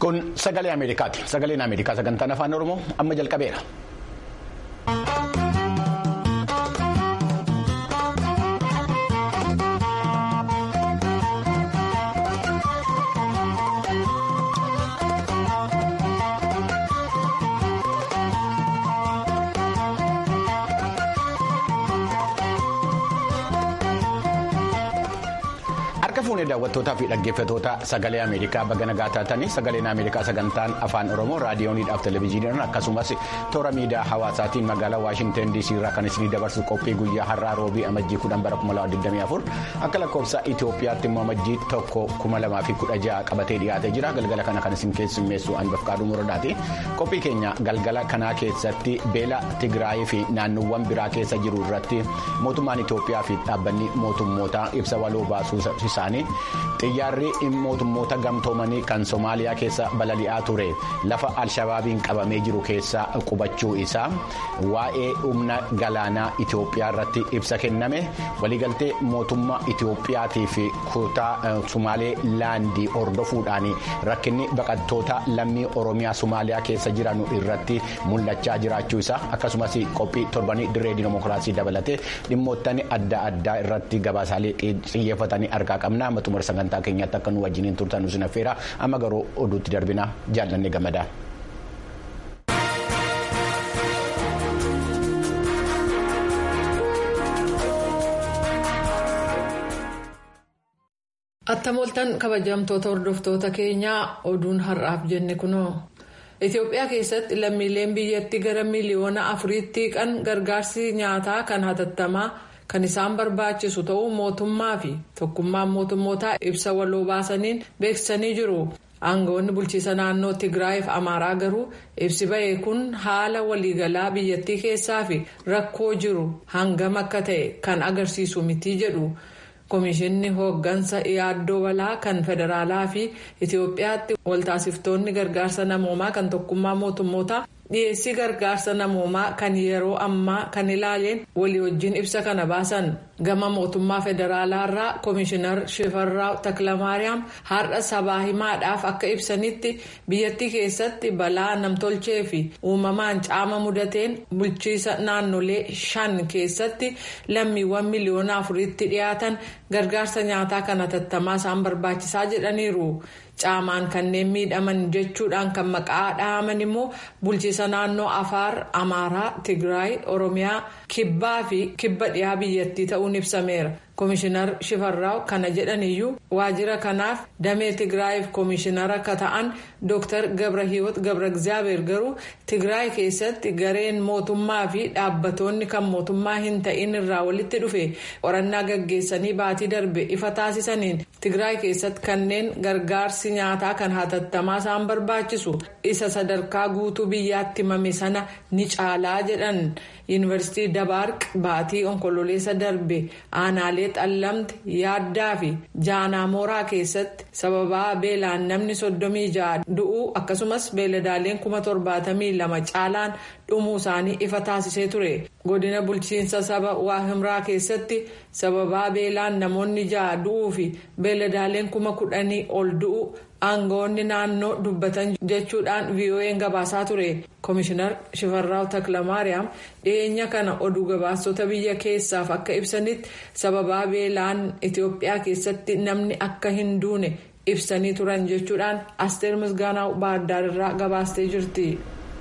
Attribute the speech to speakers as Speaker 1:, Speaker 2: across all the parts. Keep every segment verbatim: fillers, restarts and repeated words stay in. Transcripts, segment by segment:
Speaker 1: Kun sagalee Ameerikaati. Sagaleen Ameerikaa sagantaan afaan Oromoo amma jalqabeera. Fuunee daawwattootaa fi dhaggeeffatoota sagalee Ameerikaa baga nagaa taatanii sagaleen Ameerikaa sagantaan afaan Oromoo raadiyooniidhaaf televezyiiniidhaan akkasumas toora miidiyaa hawaasaatiin magaalaa Waashinten D C irraa kan isinii dabarsu qophii guyyaa har'aa roobii amajjii kudhan bara kuma lama digdamii afur akka lakkoofsa Itoophiyaatti immoo amajjii tokko kuma lamaa fi kudha ja'a qabatee dhiyaatee jira. Galgala kana kan isin keessummeessu Anbafqaaduu Muradaati. Qophii keenya galgala kanaa keessatti beela Tigraayii fi naannoowwan biraa keessa jiru irratti mootummaan Itoophiyaa fi dhaabbanni mootummootaa ibsa waloo baasuu isaanii. Xiyyaarri mootummoota gamtoomanii kan Somaaliyaa keessa balali'aa ture lafa Alshabaabiin qabamee jiru keessa qubachuu isaa waa'ee humna galaanaa Itoophiyaa irratti ibsa kenname waliigaltee mootummaa Itoophiyaatii fi kutaa Sumaalee laandii hordofuudhaan rakkinni baqattoota lammii Oromiyaa Somaaliyaa keessa jiran irratti mul'achaa jiraachuu isaa akkasumas qophii torbanii dirree dimookiraasii dabalatee dhimmoottan adda addaa irratti gabaasaalee xiyyeeffatanii argaa qabna. Xumura sagantaa keenyaatti akka nu wajjiniin turtan nu affeera amma garuu oduutti darbina jaallanne gammadaa.
Speaker 2: Attamooltan kabajamtoota hordoftoota keenyaa oduun har'aaf jenne kunoo. Itoophiyaa keessatti lammiileen biyyattii gara miliyoona afuriitti kan gargaarsi nyaataa kan hatattamaa kan isaan barbaachisu ta'uu mootummaa fi tokkummaan mootummootaa ibsa waloo baasaniin beeksisanii jiru. Aangawoonni bulchiisa naannoo Tigraay fi Amaaraa garuu ibsi ba'e kun haala waliigalaa biyyattii keessaa fi rakkoo jiru hangam akka ta'e kan agarsiisu miti jedhu. Komishinni hooggansa yaaddoo balaa kan federaalaa fi Itoophiyaatti waltaasiftoonni gargaarsa namoomaa kan tokkummaa mootummootaa dhiyeessii gargaarsa namoomaa kan yeroo ammaa kan ilaaleen walii wajjin ibsa kana baasan. Gama mootummaa federaalaa irraa Komishinar Shifarraa Taklamaariyaam har'a sabaa himaadhaaf akka ibsanitti biyyattii keessatti balaa namtolchee fi uumamaan caama mudateen bulchiisa naannolee shan keessatti lammiiwwan miliyoona afuriitti dhiyaatan gargaarsa nyaataa kan hatattamaa isaan barbaachisaa jedhaniiru. Caamaan kanneen miidhaman jechuudhaan kan maqaa dhahaman immoo bulchiisa naannoo Afaar, Amaaraa, Tigraay, Oromiyaa, Kibbaa fi Kibba dhiyaa biyyattii ta'uun ibsameera. Komishinar Shifarraa kana jedhaniyyuu waajjira kanaaf damee Tigraayiif komishinara akka ta'an Dooktar Gabrahiwoot Gabraegzaabeer garuu Tigraay keessatti gareen mootummaa fi dhaabbatoonni kan mootummaa hin ta'in irraa walitti dhufe qorannaa gaggeessanii baatii darbe ifa taasisaniin Tigraay keessatti kanneen gargaarsi nyaataa kan hatattamaa isaan barbaachisu isa sadarkaa guutuu biyyaatti himame sana ni caalaa jedhan. Yuunivarsiitii Dabaarq baatii onkololeessa darbe aanaalee xallamte yaaddaa fi jaanaamoraa keessatti sababaa beelaan namni soddomii ja'a du'uu akkasumas beeladaaleen kuma torbaatamii lama caalaan dhumuu isaanii ifa taasisee ture. Godina bulchiinsa saba Waahimraa keessatti sababaa beelaan namoonni ja'a du'uu fi beeladaaleen kuma kudhanii ol du'uu aangawoonni naannoo dubbatan jechuudhaan V O A'n gabaasaa ture. Komishinar Shifarraa Taklamaariyaam dhiyeenya kana oduu gabaastota biyya keessaaf akka ibsanitti sababaa beelaan Itoophiyaa keessatti namni akka hin duune ibsanii turan jechuudhaan Asteer Misgaanaa Baahirdaar irraa gabaastee jirti.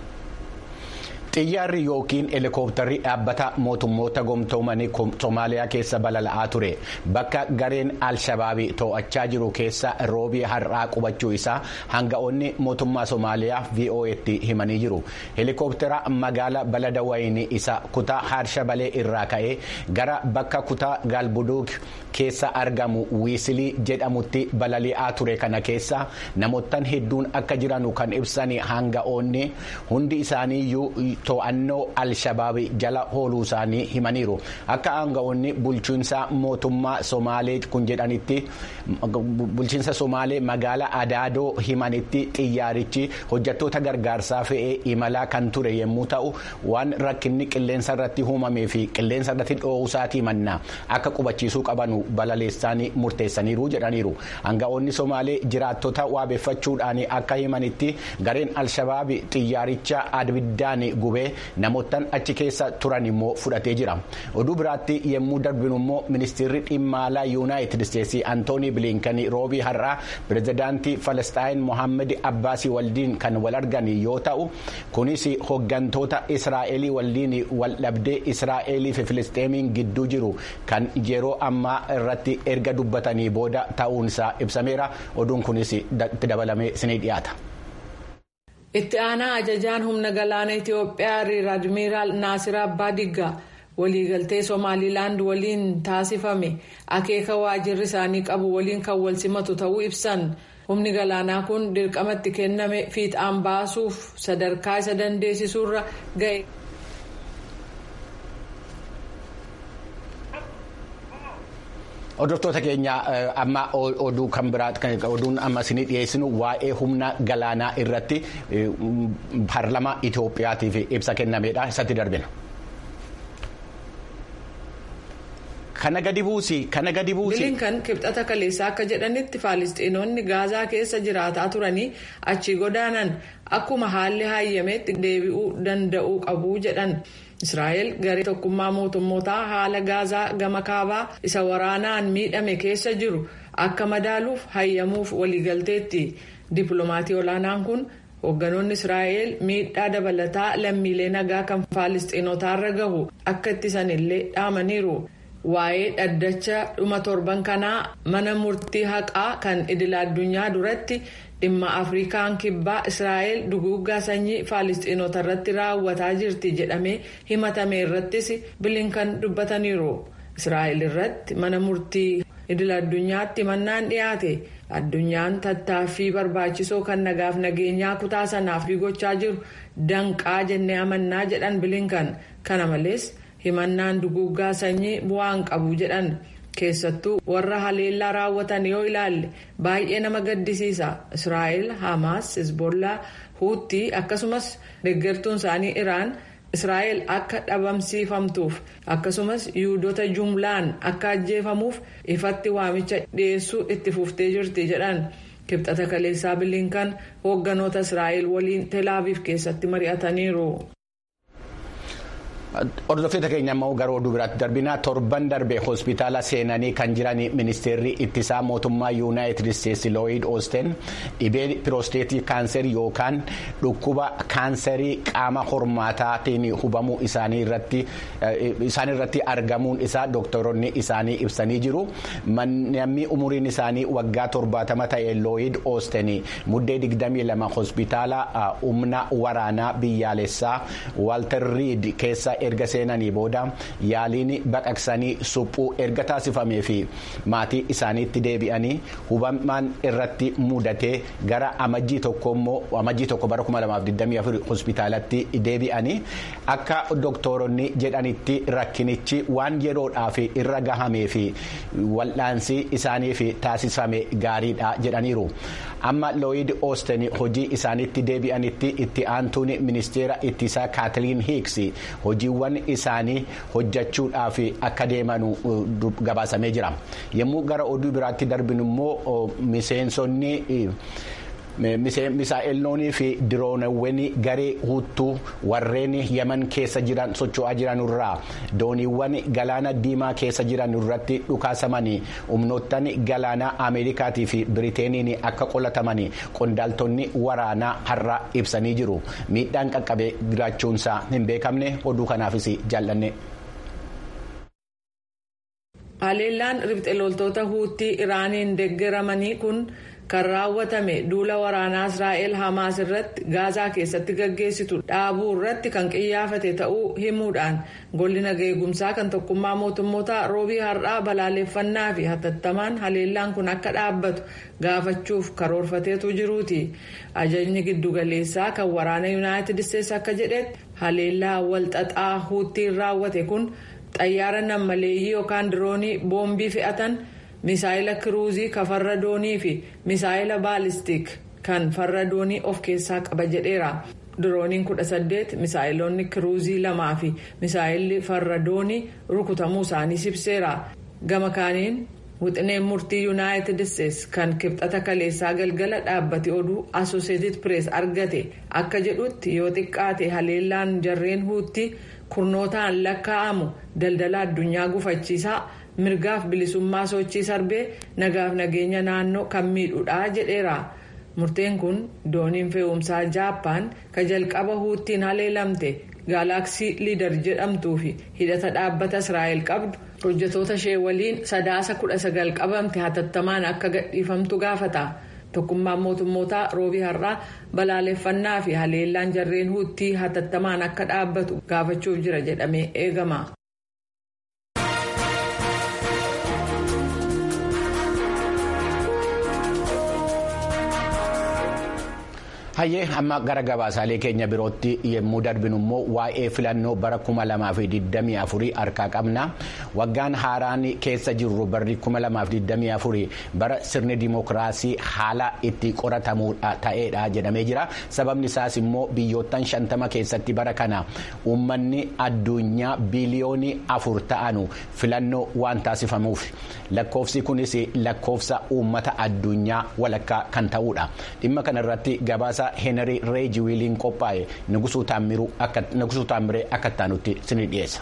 Speaker 1: Xiyyaarri yookiin heelikooptarri dhaabbata mootummoota gamtoomanii Somaaliyaa keessa balala'aa ture bakka gareen Alshabaabii to'achaa jiru keessa roobii har'aa qubachuu isaa hanga'oonni mootummaa Somaaliyaa V O A'tti himanii jiru. Heelikooptara magaala Baladawayinii isa kutaa Harshabalee irraa ka'ee gara bakka kutaa Galbuduuk keessa argamu Wiisilii jedhamutti balali'aa ture kana keessa namoottan hedduun akka jiranu kan ibsan hanga'oonni hundi isaaniiyyuu to'annoo Alshabaabii jala ooluu isaanii himaniiru. Akka aanga'oonni bulchiinsa mootummaa Somaalee kun jedhanitti bulchiinsa Somaalee magaalaa Adaadoo himanitti xiyyaarichi hojjettoota gargaarsaa fe'ee imalaa kan ture yommuu ta'u waan rakkinni qilleensa irratti uumamee fi qilleensa irratti dhoowwusaatii mannaa akka qubachiisuu qabanu balaleessaanii murteessaniiru jedhaniiru. Aanga'oonni Somaalee jiraattota waabeeffachuudhaan akka himanitti gareen Alshabaabii xiyyaaricha abiddaan gubee namootaan achi keessa turan immoo fudhatee jira. Oduu biraatti yommuu darbinu immoo ministeerri dhimma alaa Yuunaayitid Isteetsii Antoonii Biliinkan roobii har'aa pirezidaantii Falasxaayin Mohaammed Abbaasii waliin kan wal argan yoo ta'u kunis hooggantoota Israa'elii waliin wal dhabdee Israa'elii fi Filisxeemiin gidduu jiru kan yeroo ammaa irratti erga dubbatanii booda ta'uunsaa ibsameera. Oduun kunis itti dabalamee isinii dhiyaata.
Speaker 2: Itti aanaa ajajaan humna galaana Itiyoophiyaa Riir Admiiraal Naasir Abbaa Diggaa waliigaltee Somaalilaand waliin taasifame akeeka waajirri isaanii qabu waliin kan wal simatu ta'uu ibsan. Humni galaanaa kun dirqamatti kenname fiixaan baasuuf sadarkaa isa dandeessisuurra ga'e.
Speaker 1: Hordoftoota keenya amma oduu kan biraatti oduun amma isinii dhiyeessinu waa'ee humna galaanaa irratti paarlamaa Itoophiyaatiif ibsa kennameedha. Isatti darbina. Kana gadi buusi kana gadi buusi.
Speaker 2: Bilinkan kibxata kaleessaa akka jedhanitti Faalistiinoonni Gaazaa keessa jiraataa turanii achi godaanan akkuma haalli hayyameetti deebi'uu danda'uu qabu jedhan. Israa'el garee tokkummaa mootummootaa haala Gaazaa gama kaabaa isa waraanaan miidhame keessa jiru akka madaaluuf hayyamuuf waliigalteetti. Dippiloomatii olaanaan kun hoogganoonni Israa'el miidhaa dabalataa lammiilee nagaa kan Faalistiinotaarra gahu akka ittisanillee dhaamaniiru. Waa'ee dhaddacha dhuma torban kanaa mana murtii haqaa kan idila addunyaa duratti dhimma Afrikaan kibbaa Israa'el duguuggaa sanyii Faalistiinota irratti raawwataa jirti jedhamee himatame irrattis Bilinkan dubbataniiru. Israa'el irratti mana murtii idila addunyaatti mannaan dhiyaate addunyaan tattaaffii barbaachisoo kan nagaaf nageenyaa kutaa sanaaf gochaa jiru danqaa jennee amannaa jedhan Bilinkan. Kana malees himannaan duguuggaa sanyii bu'aan qabu jedhan keessattuu warra haleellaa raawwatan yoo ilaalle baay'ee nama gaddisiisa. Israa'el, Hamaas, Hezbollaa, Huutii akkasumas deeggartuun isaanii Iraan Israa'el akka dhabamsiifamtuuf akkasumas Yihuudoota jumlaan akka ajjeefamuuf ifatti waamicha dhiyeessuu itti fuftee jirti jedhan. Kibxata kaleessaa Bilinkan hoogganoota Israa'el waliin Telaaviif keessatti mari'ataniiru.
Speaker 1: Hordoftoota keenya immoo gara oduu biraatti darbinaa torban darbe hospitaala seenanii kan jiran ministeerri ittisaa mootummaa Yuunaayitid Isteetsi Looyid Oosten dhibee piroosteetii kaanserii yookaan dhukkuba kaanserii qaama hormaataatiin hubamuu isaanii irratti isaan irratti argamuun isaa doktoroonni isaanii ibsanii jiru. Namni umuriin isaanii waggaa torbaatama ta'e Looyid Oosten muddee digdamii lama hospitaala humna waraanaa biyyaalessaa Walter Reed keessa erga seenanii booda yaaliin baqaqsanii suphuu erga taasifamee fi maatii isaaniitti deebi'anii hubamaan irratti mudatee gara amajjii tokko immoo amajjii tokko bara kuma lamaaf digdamii afur hospitaalatti deebi'anii akka doktoroonni jedhanitti rakkinichi waan yeroodhaaf irra gahamee fi wal'aansi isaaniif taasifame gaariidha jedhaniiru. Amma Looyid Oosten hojii isaaniitti deebi'anitti itti aantuun ministeera ittisaa Kaatiliin Hiiks hojiiwwan isaanii hojjechuudhaaf akka deemanu gabaasamee jira. Yommuu gara oduu biraatti darbinu immoo miseensonni misaa'eloonii fi diroonawwan garee huuttuu warreen Yemen keessa jiran socho'aa jiran irraa dooniiwwan galaana diimaa keessa jiran irratti dhukaasamanii humnoottan galaanaa Ameerikaatii fi Biriteeniin akka qolatamanii qondaaltonni waraanaa har'a ibsanii jiru. Miidhaan qaqqabee jiraachuunsaa hin beekamne oduu kanaafis jaallanne.
Speaker 2: Haleellaan riphxee loltoota huutii Iraaniin deeggaramanii kun kan raawwatame duula waraanaa Israa'el Hamaas irratti Gaazaa keessatti gaggeessitu dhaabuu irratti kan qiyyaafate ta'uu himuudhaan golli nagaa eegumsaa kan tokkummaa mootummoota roobii har'aa balaaleffannaa fi hatattamaan haleellaan kun akka dhaabbatu gaafachuuf karoorfateetu jiruuti. Ajajni giddugaleessaa kan waraana Yuunaayitid Isteetsi akka jedhetti haleellaa walxaxaa Huuttiin raawwate kun xayyaara nammaleeyyii yookaan diroonii boombii fe'atan misaayila kiruuzii kan farra doonii fi misaayila baalistiik kan farra doonii of keessaa qaba jedheera. Dirooniin kudha saddeet misaayiloonni kiruuzii lamaa fi misaayilli farra doonii rukutamuu isaanii ibseera. Gama kaaniin Wixineen murtii Yuunaayitid Isteetsi kan kibxata kaleessaa galgala dhaabbate oduu Associated Press argate akka jedhutti yoo xiqqaate haleellaan jarreen Huutii kurnootaan lakkaa'amu daldala addunyaa gufachiisaa mirgaaf bilisummaa sochii sarbee nagaaf nageenya naannoo kan miidhuudha jedheera. Murteen kun dooniin fe'umsaa Jaappaan ka jalqaba Huutiin haleelamte Gaalaaksii Liidar jedhamtuu fi hidhata dhaabbata Israa'el qabdu hojjetoota ishee waliin sadaasa kudha sagal qabamte hatattamaan akka gadhiifamtu gaafata. Tokkummaan mootummootaa roobii har'aa balaaleffannaa fi haleellaan jarreen Huutii hatattamaan akka dhaabbatu gaafachuuf jira jedhamee eegama.
Speaker 1: Hayyee amma gara gabaasaalee keenya birootti yemmuu darbinu immoo waa'ee filannoo bara kuma lamaa fi digdamii afurii harkaa qabna. Waggaan haaraan keessa jirru barri kuma lamaa fi digdamii afurii bara sirni dimookiraasii haala itti qoratamuu ta'eedha jedhamee jira. Sababni isaas immoo biyyoottan shantama keessatti bara kana uummanni addunyaa biliyoonii afur ta'anu filannoo waan taasifamuuf lakkoofsi kunis lakkoofsa uummata addunyaa walakkaa kan ta'uudha. Dhimma kanarratti gabaasa Henry Reeji Wiiliin qophaa'e Nugusuu Taamiree akka taanutti sinii dhiyeessa.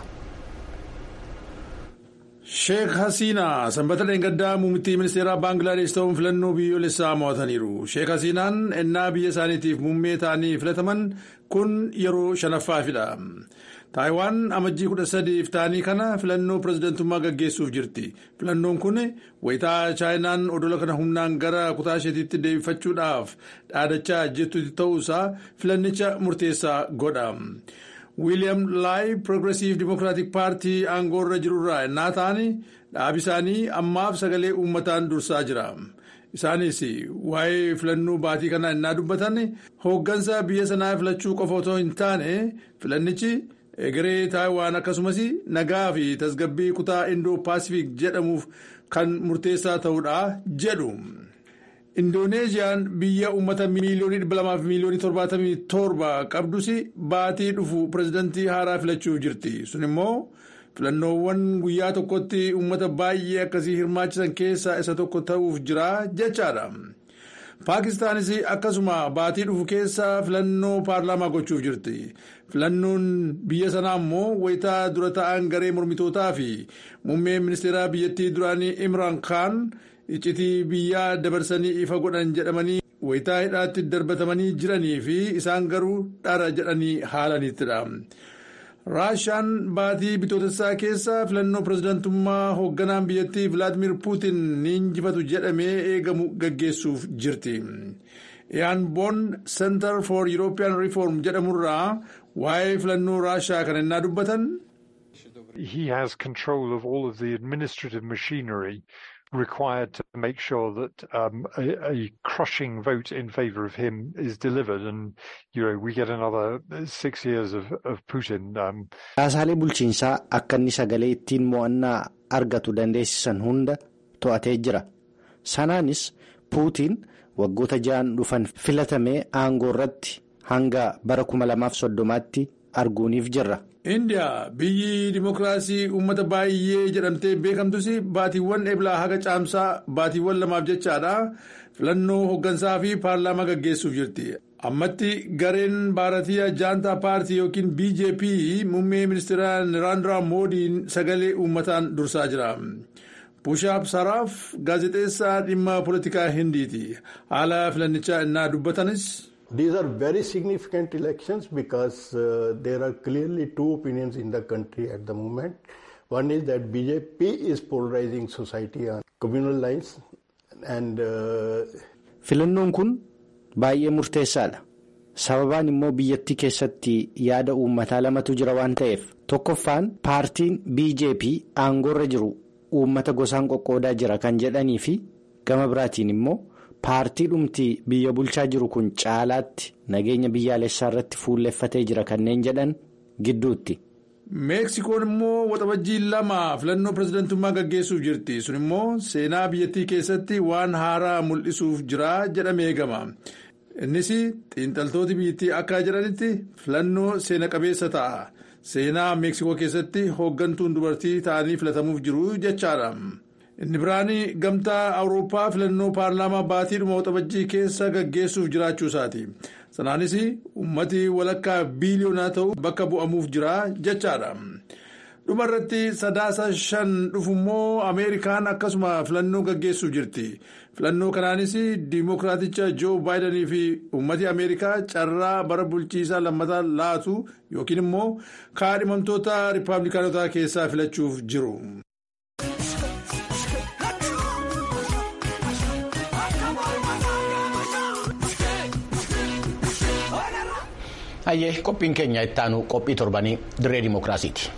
Speaker 3: Sheek Hasiinaa sanbata dheengaddaa muummittii ministeeraa Baangilaadesh ta'uun filannoo biyyoolessaa mo'ataniiru. Sheek Hasiinaan ennaa biyya isaaniitiif muummee ta'anii filataman kun yeroo shanaffaafidha. Taayiwaan amajjii kudha sadiif ta'anii kana filannoo pirezidantummaa gaggeessuuf jirti. Filannoon kun wayitaa chaayinaan odola kana humnaan gara kutaa isheetitti deebifachuudhaaf dhaadachaa jettutti ta'uusaa filannicha murteessaa godha. Wiiliyaam Laayi Progressive Democratic Party aangoorra jirurraa ennaa ta'anii dhaabi isaanii ammaaf sagalee uummataan dursaa jira. Isaanis waa'ee filannoo baatii kanaa ennaa dubbatan hooggansa biyya sanaa filachuu qofa otoo hin taane filannichi egeree Taayiwaan akkasumas nagaa fi tasgabbii kutaa Indoo Paasifiik jedhamuuf kan murteessaa ta'uudha jedhu. Indooneeziyaan biyya uummata miiliyoonii dhibba lamaa fi miiliyoonii torbaatamii torba qabdus baatii dhufu pirezidantii haaraa filachuuf jirti. Sun immoo filannoowwan guyyaa tokkotti uummata baay'ee akkasii hirmaachisan keessaa isa tokko ta'uuf jira jechaadha. Paakistaanis akkasuma baatii dhufu keessa filannoo paarlaamaa gochuuf jirti. Filannoon biyya sanaa immoo wayitaa dura ta'an garee mormitootaa fi muummee ministeeraa biyyattii duraanii Imraan Khaan iccitii biyyaa dabarsanii ifa godhan jedhamanii wayitaa hidhaatti darbatamanii jiranii fi isaan garuu dhara jedhanii haalanittidha. Raashiyaan baatii bitootessaa keessa filannoo pirezidantummaa hoogganaan biyyattii Vilaadimir Puutin ni injifatu jedhamee eegamu gaggeessuuf jirti. Iyaan Boon Center for European Reform jedhamurraa waa'ee filannoo Raashiyaa kan ennaa dubbatan.
Speaker 4: He has control of all of the administrative machinery required to make sure that um, a, a crushing vote in favour of him is delivered, and you know we get another six years of, of Putin. Um.
Speaker 5: Caasaalee bulchiinsaa akka inni sagalee ittiin mo'annaa argatu dandeessisan hunda to'atee jira. Sanaanis Puutiin waggoota ja'an dhufan filatamee aangoo irratti hanga bara kuma lamaaf soddomaatti arguuniif jirra.
Speaker 3: Indiyaa biyyi dimookiraasii uummata baay'ee jedhamtee beekamtus baatiiwwan eblaa haga caamsaa baatiiwwan lamaaf jechaadha filannoo hooggansaa fi paarlaamaa gaggeessuuf jirti. Ammatti gareen baaratiyaa jaantaa paartii yookiin B J P muummee ministeera Narendra Moodiin sagalee uummataan dursaa jira. Pushaab Saraaf gaazexeessaa dhimma poolitikaa Hindiiti. Haala filannichaa innaa dubbatanis.
Speaker 6: These are very significant elections because uh, there are clearly two opinions in the country at the moment. One is that B J P is polarizing society on communal lines and uh,
Speaker 5: Filannoon kun baay'ee murteessaadha. Sababaan immoo biyyattii keessatti yaada uummataa lamatu jira waan ta'eef tokkoffaan paartiin B J P aangoorra jiru uummata gosaan qoqqoodaa jira kan jedhanii fi gama biraatiin immoo paartii dhumti biyya bulchaa jiru kun caalaatti nageenya biyyaalessaa irratti fuulleffatee jira kanneen jedhan gidduutti.
Speaker 3: Meeksikoon immoo waxabajjii lama filannoo pirezidantummaa gaggeessuuf jirti. Sun immoo seenaa biyyattii keessatti waan haaraa mul'isuuf jira jedhamee eegama. Innis xiinxaltooti biyyattii akka jedhanitti filannoo seena qabeessa ta'a. Seenaa Meeksikoo keessatti hooggantuun dubartii ta'anii filatamuuf jiru jechaadha. Inni biraan gamtaa Awurooppaa filannoo paarlaamaa baatiidhuma waxabajjii keessa gaggeessuuf jiraachuu isaati. Sanaanis uummati walakkaa biiliyoonaa ta'u bakka bu'amuuf jira jechaadha. Dhuma irratti sadaasa shan dhufu immoo Ameerikaan akkasuma filannoo gaggeessuuf jirti. Filannoo kanaanis diimokiraaticha Joo Baayidanii fi uummati Ameerikaa carraa bara bulchiisaa lammataa laatu yookiin immoo kaadhimamtoota Rippaabilikaanotaa keessaa filachuuf jiru.
Speaker 1: Hayyee qophiin keenya itti aanu qophii torbanii dirree dimookiraasiiti.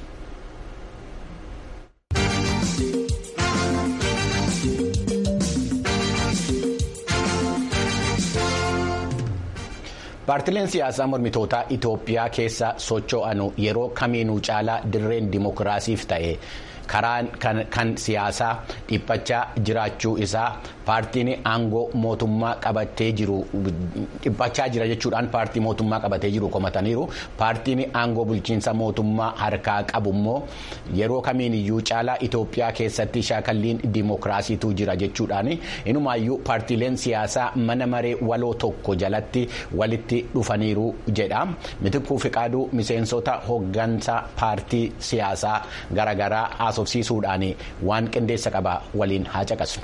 Speaker 1: Paartileen siyaasaa mormitootaa Itoophiyaa keessa socho'anu yeroo kamiinuu caalaa dirreen dimookiraasiif ta'e karaan kan siyaasaa dhiphachaa jiraachuu isaa paartiin aangoo mootummaa qabatee jiru dhiphachaa jira jechuudhaan paartii mootummaa qabatee jiru komataniiru. Paartiin aangoo bulchiinsa mootummaa harkaa qabu immoo yeroo kamiiniyyuu caalaa Itoophiyaa keessatti shaakalliin dimookiraasiitu jira jechuudhaan inumaayyuu paartileen siyaasaa mana maree waloo tokko jalatti walitti dhufaniiru jedha. Mitikkuu Fiqaaduu miseensota hooggansa paartii siyaasaa garaagaraa haasofsiisuudhaan waan qindeessa qaba waliin haa caqasu.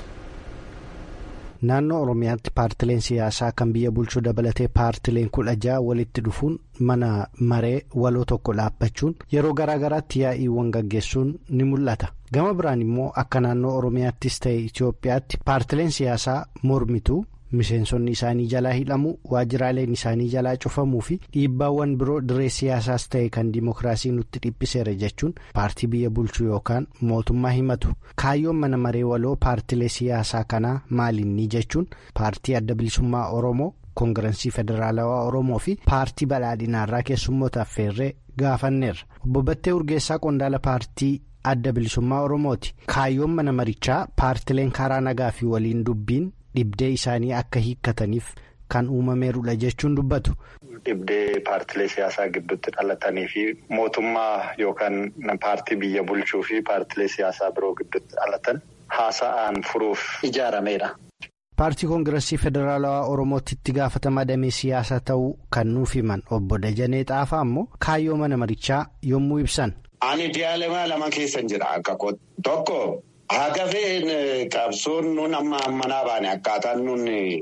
Speaker 5: Naannoo Oromiyaatti paartileen siyaasaa kan biyya bulchuu dabalatee paartileen kudha ja'a walitti dhufuun mana maree waloo tokko dhaabbachuun yeroo garaagaraatti yaa'iiwwan gaggeessuun ni mul'ata. Gama biraan immoo akka naannoo Oromiyaattis ta'e Itoophiyaatti paartileen siyaasaa mormituu miseensonni isaanii jalaa hidhamuu waajjiraaleen isaanii jalaa cufamuu fi dhiibbaawwan biroo dirree siyaasaas ta'e kan dimookiraasii nutti dhiphiseera jechuun paartii biyya bulchuu yookaan mootummaa himatu. Kaayyoon mana maree waloo paartilee siyaasaa kanaa maalinni jechuun paartii adda bilisummaa Oromoo, koongirensii federaalawaa Oromoo fi paartii badhaadhinaarraa keessummoota affeerree gaafanneerra. Obbo Battee Urgeessaa qondaala paartii adda bilisummaa Oromooti. Kaayyoon mana marichaa paartileen karaa nagaa fi waliin dubbiin dhibdee isaanii akka hiikkataniif kan uumameerudha jechuun dubbatu.
Speaker 7: Dhibdee paartilee siyaasaa gidduutti dhalatanii fi mootummaa yookaan paartii biyya bulchuu fi paartilee siyaasaa biroo gidduutti dhalatan haasa'aan furuuf ijaarameedha.
Speaker 5: Paartii koongiressii federaalawaa Oromootti itti gaafatama damee siyaasaa ta'uu kan nuuf himan obbo Dajanee Xaafaa immoo kaayyoo mana marichaa yommuu ibsan.
Speaker 8: Ani diyaalemaa lama keessan jira akka tokko. Hagafeen qabsoon nun amma ammanaa baane akkaataan nun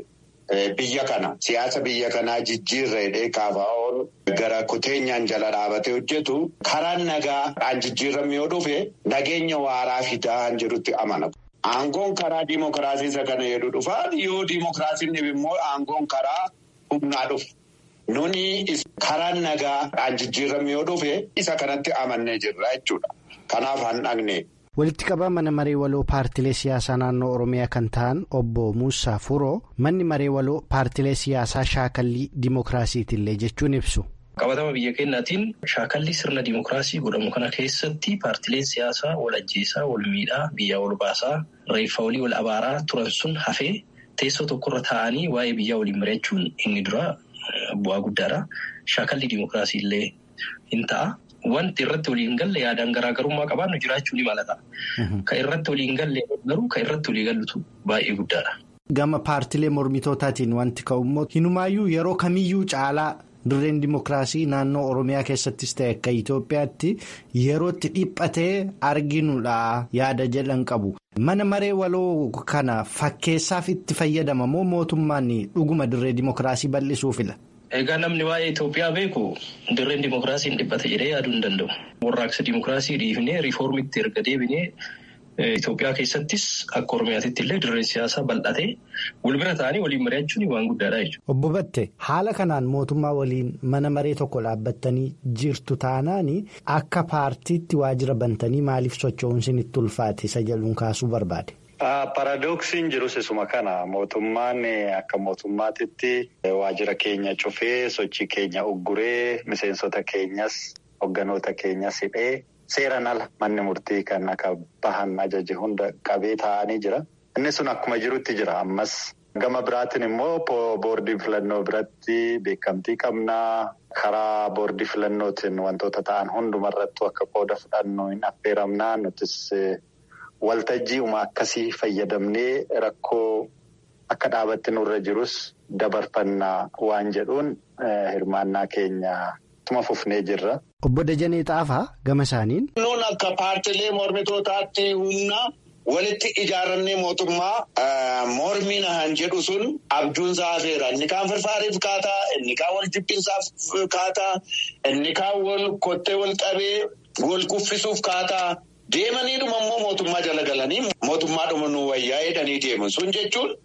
Speaker 8: biyya kana siyaasa biyya kanaa jijjiirreedhee kaafaa'oon gara kuteenyaan jala dhaabatee hojjetu karaan nagaan jijjiirame yoo dhufe nageenya waaraa fidaa jedhutti amana. Aangoon karaa dimookiraasii isa kana jedhu dhufaa yoo dimookiraasiin dhibe immoo aangoon karaa humnaa dhufu. Nuni karaan nagaan jijjiirame yoo dhufe isa kanatti amannee jirra jechuudha. Kanaaf handhaqne.
Speaker 5: Walitti qabaa mana maree waloo paartilee siyaasaa naannoo Oromiyaa kan ta'an obbo Muusaa Furoo manni maree waloo paartilee siyaasaa shaakallii dimookiraasiitillee jechuun ibsu.
Speaker 9: Qabatama biyya keenyaatiin shaakallii sirna dimookiraasii godhamu kana keessatti paartileen siyaasaa wal ajjeesaa, wal miidhaa, biyyaa wal baasaa, reeffa walii wal abaaraa turan sun hafee teessoo tokkorra taa'anii waa'ee biyyaa waliin mari'achuun inni dura bu'aa guddaadha. Shaakallii dimookiraasiillee hin ta'a. Wanti irratti waliin galle yaadaan garaagarummaa qabaannu jiraachuu ni malata. Kan irratti waliin galle garuu kan irratti walii gallutu baay'ee guddaadha.
Speaker 5: Gama paartilee mormitootaatiin wanti ka'ummoo hinumaayyuu yeroo kamiyyuu caalaa dirreen dimookiraasii naannoo Oromiyaa keessattis ta'e akka Itoophiyaatti yerootti dhiphatee arginudha yaada jedhan qabu. Mana maree waloo kana fakkeessaaf itti fayyadama moo mootummaan dhuguma dirree dimookiraasii bal'isuufila?
Speaker 9: Egaa namni waa'ee Itoophiyaa beeku dirreen dimookiraasiin dhiphate jedhee yaaduu hin danda'u. Warraaqsa dimookiraasii dhiifnee riifoormiitti erga deebinee Itoophiyaa keessattis akka Oromiyaatti illee dirreen siyaasaa bal'atee wal bira ta'anii waliin mari'achuun waan guddaadha jechuudha.
Speaker 5: Obbo Battee haala kanaan mootummaa waliin mana maree tokko dhaabbattanii jirtu taanaani akka paartiitti waajjira bantanii maaliif socho'uun isinitti ulfaate isa jedhuun kaasuu barbaade.
Speaker 7: Paradooksiin jirus isuma kana mootummaan akka mootummaatitti waajjira keenya cufee sochii keenya ugguree miseensota keenyas hogganoota keenyas hidhee seeraan ala manni murtii kan akka bahan ajaje hunda qabee taa'anii jira. Inni sun akkuma jirutti jira ammas gama biraatiin immoo boordii filannoo biratti beekamtii qabnaa karaa boordii filannootiin wantoota ta'an hundumarrattuu akka qooda fudhannu hin affeeramnaa nutis. Waltajjii uma akkasii fayyadamnee rakkoo akka dhaabatti nurra jirus dabarfannaa waan jedhuun hirmaannaa keenya tuma fufnee jirra.
Speaker 5: Obbo Dajanee Xaafaa gama isaaniin.
Speaker 8: Nuun akka paartilee mormitootaatti humna walitti ijaarannee mootummaa mormina han jedhu sun abjuunsaa hafeera. Inni kaan firfaariif kaataa, inni kaan wal jibbinsaaf kaataa, inni kaan wal kottee wal qabee wal kuffisuuf kaataa. Deemaniidhuma immoo mootummaa jala galanii mootummaadhuma nu wayyaa jedhanii deeman sun jechuun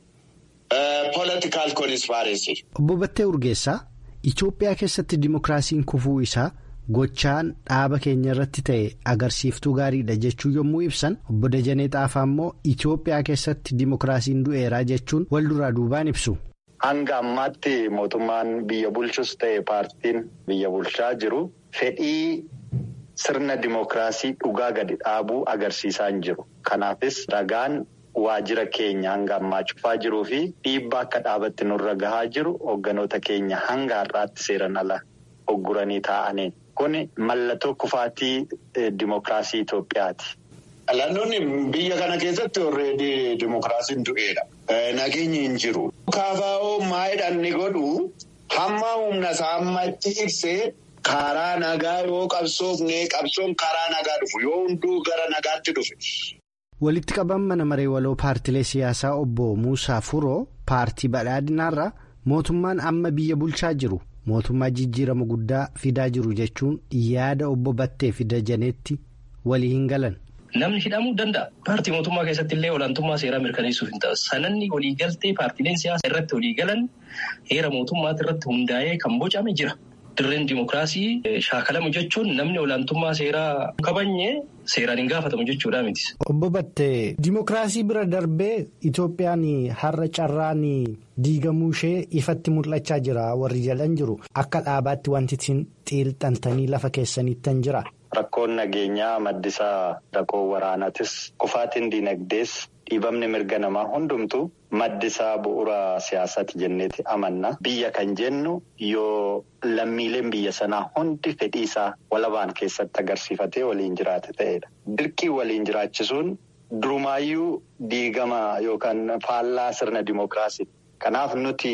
Speaker 8: poolitikaal konispaaresii.
Speaker 5: Obbo Battee Urgeessaa Itoophiyaa keessatti dimokiraasiin kufuu isaa gochaan dhaaba keenya irratti ta'e agarsiiftuu gaariidha jechuu yommuu ibsan Obbo Dajanee Xaafaa immoo Itoophiyaa keessatti dimokiraasiin du'eeraa jechuun wal duraa duubaan ibsu.
Speaker 7: Hanga ammaatti mootummaan biyya bulchus ta'e paartiin biyya bulchaa jiru fedhii. Sirna dimokiraasii dhugaa gadi dhaabuu agarsiisaa hin jiru. Kanaafis ragaan waajjira keenya hanga ammaa cufaa jiruu fi dhiibbaa akka dhaabatti nurra gahaa jiru hogganoota keenya hanga har'aatti seeran ala hogguranii taa'aniin. Kuni mallattoo kufaatii dimokiraasii Itoophiyaati.
Speaker 8: Naannoonni biyya kana keessatti already dimokiraasiin du'eedha. Nageenyi hin jiru. Kaafaa'oo maayidhaan ni godhu hamma humna isaa amma itti ibsee. Karaa nagaa yoo qabsoofne qabsoon karaa nagaa dhufu yoo hunduu gara nagaatti dhufe.
Speaker 5: Walitti qaban mana maree waloo paartilee siyaasaa obbo Muusaa Furoo paartii badhaadhinaarraa mootummaan amma biyya bulchaa jiru mootummaa jijjiirama guddaa fidaa jiru jechuun yaada obbo Battee fi Dajaneetti walii hin galan.
Speaker 9: Namni hidhamuu danda'a. Paartii mootummaa keessatti illee olaantummaa seeraa mirkaneessuuf hin ta'u. Sananni waliigaltee paartileen siyaasaa irratti waliigalan heera mootummaati irratti hundaa'ee kan bocame jira. Dirreen dimokiraasii shaakalamu jechuun namni olaantummaa seeraa kabanye seeraan hin gaafatamu jechuudha miti.
Speaker 5: Obbo Battee dimokiraasii bira darbee Itoophiyaan har'a carraan diigamuu ishee ifatti mul'achaa jira warri jedhan jiru akka dhaabaatti wanti isin xiilxantanii lafa keessaniittan jira.
Speaker 7: Rakkoon nageenyaa maddisaa rakkoo waraanaatis kufaatiin diinagdees dhiibamni mirga namaa hundumtu maddisaa bu'uura siyaasaati jenneeti amanna. Biyya kan jennu yoo lammiileen biyya sanaa hundi fedhii isaa walabaan keessatti agarsiifatee waliin jiraate ta'edha. Dirqii waliin jiraachisuun durumaayyuu diigama yookaan faallaa sirna dimokiraasii. Kanaaf nuti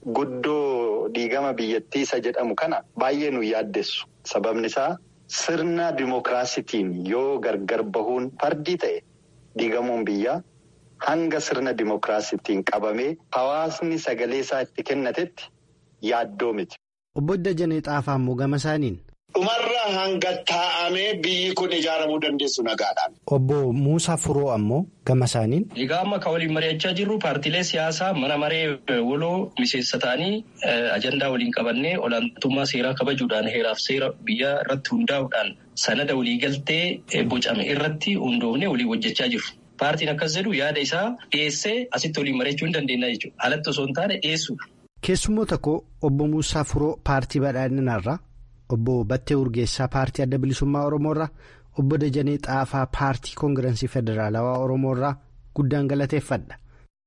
Speaker 7: guddoo diigama biyyattii isa jedhamu kana baay'ee nu yaaddessu. Sababni isaa sirna dimokiraasiitiin yoo gargar bahuun fardii ta'e diigamuun biyyaa hanga sirna dimokiraasiitiin qabamee hawaasni sagalee isaa itti kennatetti yaaddoo miti.
Speaker 5: Obbo Dajanee Xaafaa immoo gama isaaniin.
Speaker 8: Dhumarra hanga taa'amee biyyi kun ijaaramuu dandeessu nagaadhaan.
Speaker 5: Obbo Muusaa Furoo ammoo gama isaaniin.
Speaker 9: Egaa amma kan waliin mari'achaa jirru paartiilee siyaasaa mana maree waloo miseensa ta'anii ajandaa waliin qabannee olaantummaa seeraa kabajuudhaan heeraaf seera biyyaa irratti hundaa'uudhaan sanada waliigaltee bocame irratti hundoofnee waliin hojjechaa jiru. Paartiin akkas jedhu yaada isaa dhiyeessee asitti waliin mari'achuu hin dandeenya jechuudha. Alatti osoo hin taane dhiyeessuudha.
Speaker 5: Keessummoota koo obbo Muusaa Furoo paartii badhaadhinaarraa. Obbo Battee Urgeessaa paartii adda bilisummaa Oromoorraa obbo Dajanee Xaafaa paartii koongirensii federaalawaa Oromoorraa guddaan galateeffadha.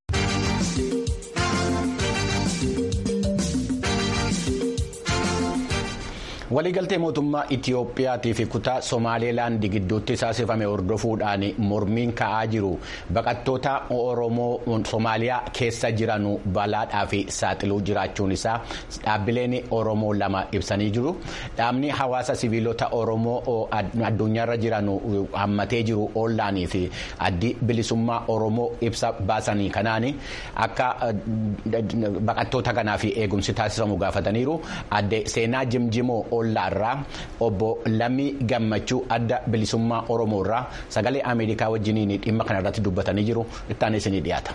Speaker 1: Waliigaltee mootummaa Itiyoophiyaatii fi kutaa Somaaleelaandii gidduutti taasifame hordofuudhaan mormiin ka'aa jiru baqattoota Oromoo Somaaliyaa keessa jiran balaadhaa fi saaxiluu jiraachuun isaa dhaabbileen Oromoo lama ibsanii jiru. Dhaabni hawaasa siviilota Oromoo addunyaarra jiran hammatee jiru Ollaanii fi addi bilisummaa Oromoo ibsa baasanii kanaan akka baqattoota kanaaf eegumsi taasifamu gaafataniiru. Adde Seenaa Jimjimoo Ollaarraa obbo Lammii Gammachuu adda bilisummaa Oromoorraa sagalee Ameerikaa wajjiniin dhimma kanarratti dubbatanii jiru. Ittaanee isinii dhiyaata.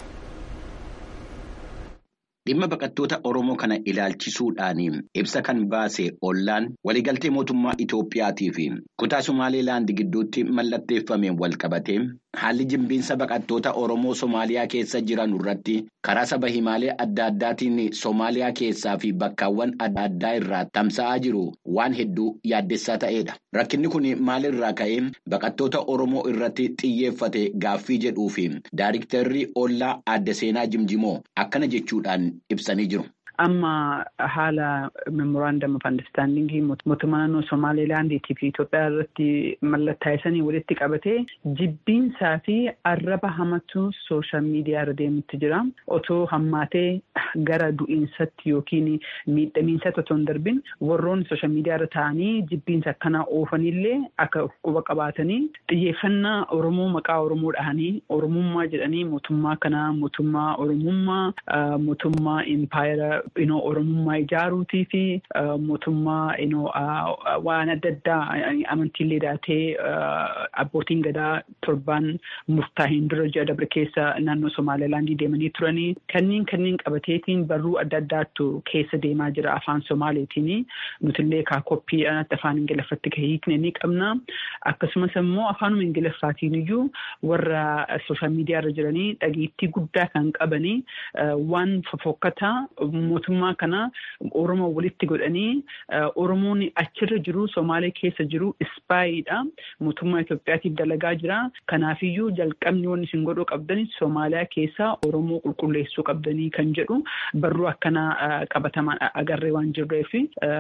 Speaker 1: Dhimma baqattoota Oromoo kana ilaalchisuudhaan ibsa kan baase Ollaan waliigaltee mootummaa Itoophiyaatii fi kutaa Somaaliilaand gidduutti mallatteeffameen wal qabatee haalli jibbiinsa baqattoota Oromoo Somaaliyaa keessa jiran irratti karaa saba himaalee adda addaatiin Somaaliyaa keessaa fi bakkaawwan adda addaa irraa tamsa'aa jiru waan hedduu yaaddessaa ta'edha. Rakkinni kun maalirraa ka'ee baqattoota Oromoo irratti xiyyeeffate gaaffii jedhuu fi Daayiriktarri Ollaa Aadde Seenaa Jimjimoo akkana jechuudhaan ibsanii jiru.
Speaker 10: Amma haala memorandum of understanding mootummaa naannoo Somaaliilaandiitii fi Itoophiyaa irratti mallattaa'isanii walitti qabatee jibbiinsaa fi arraba hamatu sooshaal miidiyaa irra deemutti jira. Otoo hammaatee gara du'iinsatti yookiin miidhamiinsatti otoo hin darbin warroonni sooshaal miidiyaa irra taa'anii jibbiinsa akkanaa oofanillee akka quba qabaatanii xiyyeeffannaa Oromoo maqaa Oromoo dhahanii Oromummaa jedhanii mootummaa kanaa mootummaa Oromummaa mootummaa impaayera inoo Oromummaa ijaaruutii fi mootummaa inoo waan adda addaa amantiilee daatee abbootiin gadaa torban murtaa'een dura ji'a dabre keessa naannoo Somaaliilaandii deemanii turanii kanneen kanneen qabateetiin barruu adda addaattu keessa deemaa jira afaan Somaaliitiin nutillee kaakoppii afaan Ingiliffatti hiikne ni qabna. Akkasumas immoo afaanuma Ingiliffaatiin iyyuu warra sooshaal miidiyaa irra jiranii dhageettii guddaa kan qabanii waan fofokkataa mootummaa kana Oromoo walitti godhanii Oromoon achirra jiru Somaalee keessa jiru ispaayiidha. Mootummaa Itoophiyaatiif dalagaa jira. Kanaafiyyuu jalqabni waan isin godhuu qabdanii Somaaliyaa keessaa Oromoo qulqulleessuu qabdanii kan jedhu barruu akkana qabataman agarree waan jirreef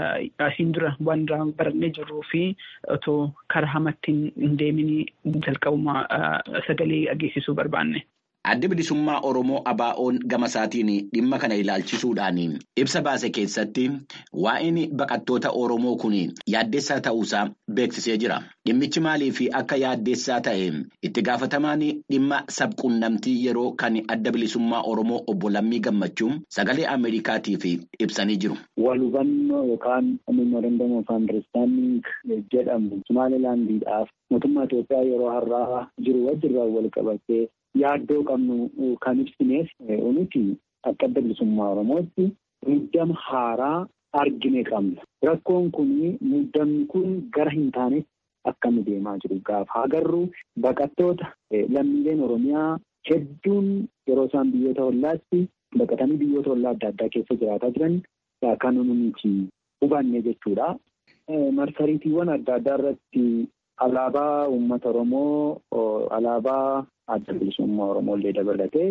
Speaker 10: asiin dura waan barannee jirruu fi otoo karaa hamatti hin deeminii jalqabuma sagalee dhageessisuu barbaanne.
Speaker 1: Adda bilisummaa Oromoo Abaa'oon gama isaatiin dhimma kana ilaalchisuudhaan ibsa baase keessatti waa'een baqattoota Oromoo kun yaaddeessaa ta'uusaa beeksisee jira. Dhimmichi maalii fi akka yaaddeessaa ta'e itti gaafatamaan dhimma sabquunnamtii yeroo kan adda bilisummaa Oromoo obbo Lammii Gammachuu sagalee Ameerikaatiif ibsanii jiru.
Speaker 11: Walhubannoo yookaan memorandum of understanding jedhamu Somaaliilaandiidhaaf mootummaa Itoophiyaa yeroo har'aa jiru wajjirraan wal qabatee yaaddoo qabnu kan ibsineef nuti akka adda bilisummaa Oromootti muddama haaraa argine qabna. Rakkoon kun muddamni kun gara hin taanetti akkami deemaa jiru gaafa agarru baqattoota lammiileen Oromiyaa hedduun yeroo isaan biyyoota hollaatti baqatanii biyyoota hollaa adda addaa keessa jiraataa jiran kan nuti hubanne jechuudha. Marsariitiiwwan adda addaa irratti alaabaa uummata Oromoo alaabaa adda bilisummaa Oromoo illee dabalatee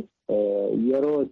Speaker 11: yeroo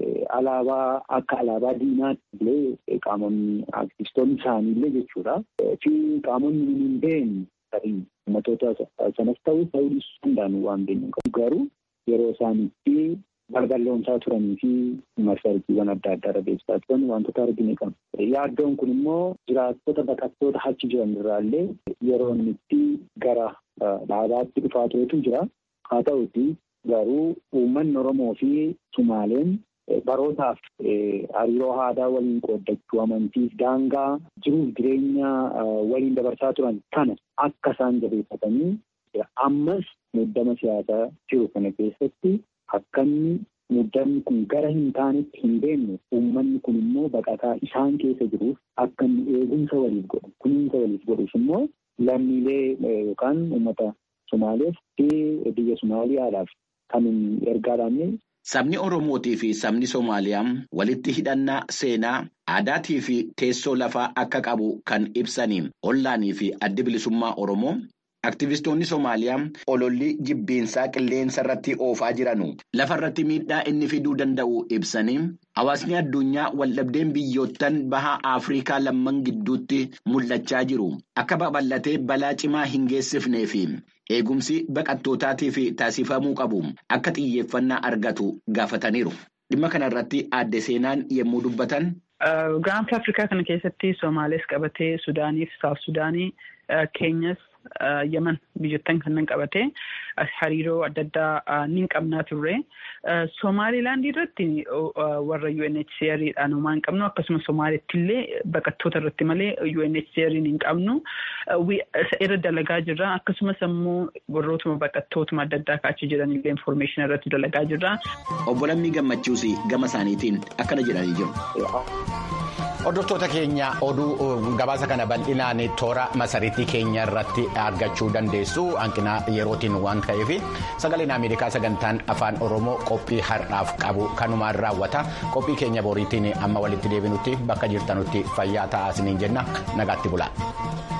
Speaker 11: alaabaa akka alaabaa diinaatti illee qaamonni aktivistoonni isaanii illee jechuudha. Fi qaamonni hin beekne tarii uummattoota sanas ta'uu ta'uu dhiisuu danda'an waan beeknu qabu. Garuu yeroo isaanitti balballoomsaa turanii fi marsariitiiwwan adda addaa irra beeksisaa turan wantoota argine qabu. Yaaddoon kun immoo jiraattota baqattoota achi jiran irraallee yeroo inni itti gara dhaabaatti dhufaa turetu jira. Haa ta'uuti garuu uummanni Oromoo fi Sumaaleen barootaaf hariiroo aadaa waliin qooddachuu amantiif daangaa jiruuf jireenya waliin dabarsaa turan kana akka isaan jabeeffatanii ammas muddama siyaasaa jiru kana keessatti akkanni muddamni kun gara hin taanetti hin deemne uummanni kun immoo baqataa isaan keessa jiruuf akka inni eegumsa waliif godhu kunuunsa waliif godhus immoo lammiilee yookaan uummata Somaaleef fi biyya Somaaliyaadhaaf kan ergaadhaan.
Speaker 1: Sabni Oromootii fi sabni Somaaliyaa walitti hidhannaa seenaa aadaatii fi teessoo lafaa akka qabu kan ibsanii Ollaanii fi addi bilisummaa Oromoo. Aktivistoonni Somaaliyaa ololli jibbiinsaa qilleensa irratti oofaa jiranu lafa irratti miidhaa inni fiduu danda'u ibsanii hawaasni addunyaa waldhabdeen biyyoottan baha Afrikaa lamman gidduutti mul'achaa jiru akka babal'atee balaa cimaa hin geessifnee fi eegumsi baqattootaatiif taasifamuu qabu akka xiyyeeffannaa argatu gaafataniiru. Dhimma kana irratti Aadde Seenaan yommuu dubbatan.
Speaker 10: Gaanfa Afrikaa kana keessatti Somaalees qabatee Sudaaniif Saaf Sudaanii Keenyas Yaman biyyattan kanneen qabatee hariiroo adda addaa ni qabnaa turre. Somaaliilaand irratti warra U N H C R dhaan homaa hin qabnu akkasumas Somaaliitti illee baqattoota irratti malee U N H C R hin qabnu irra dalagaa jirra akkasumas ammoo warrootuma baqattootuma adda addaa kaachi jiran illee information irratti dalagaa jirra.
Speaker 12: Obbo Lammii Gammachuus gama isaaniitiin akkana jedhanii jiru.
Speaker 1: Hordoftoota keenya oduu gabaasa kana bal'inaan toora masariitii keenya irratti argachuu dandeessu hanqina yerootiin waan ta'eef sagaleen Ameerikaa sagantaan afaan Oromoo qophii har'aaf qabu kanumaan raawwata qophii keenya boriitiin amma walitti deebinutti bakka jirtanutti fayyaa ta'aa isiniin jenna nagaatti bulaa.